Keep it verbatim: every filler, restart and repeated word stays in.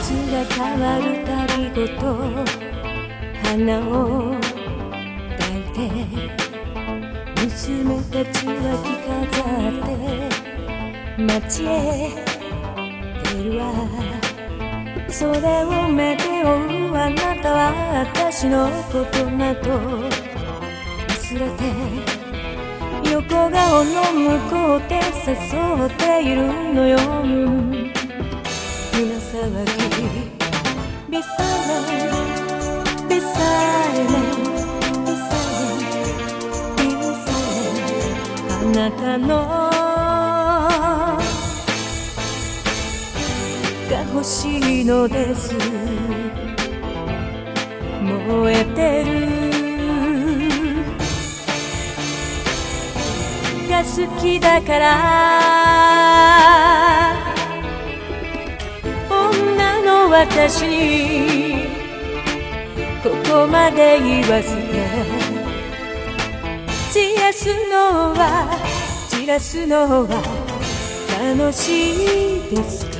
つが変わるたびごと花を抱いて娘たちは着飾って街へ出るわ。それを目で追うあなたは私のことなど忘れて横顔の向こうで誘っているのよ。胸騒ぎ Be silent, be silent, be silent, be silent あなたのが欲しいのです。燃えてるが好きだから女の私にここまで言わせて散らすのは散らすのは楽しいですか。